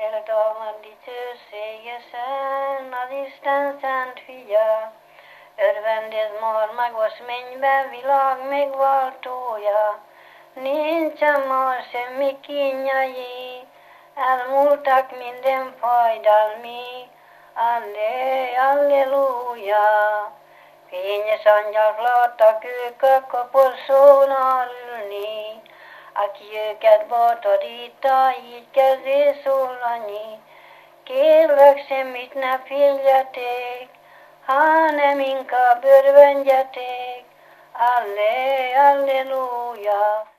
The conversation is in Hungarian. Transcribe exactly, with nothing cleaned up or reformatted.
Eldalmad dicsőségesen az Isten szent fia, örvendez mormagos mennyben világ megváltója. Nincsen már semmi kínjai, elmúltak minden fájdalmi. Allé, alleluja! Fényes angyalok láttak ők a kaporsónál ülni, aki őket bátorítta, így kezdő szólani. Kérlek, semmit ne féljetek, hanem inkább örvendjetek. Allé, alleluja!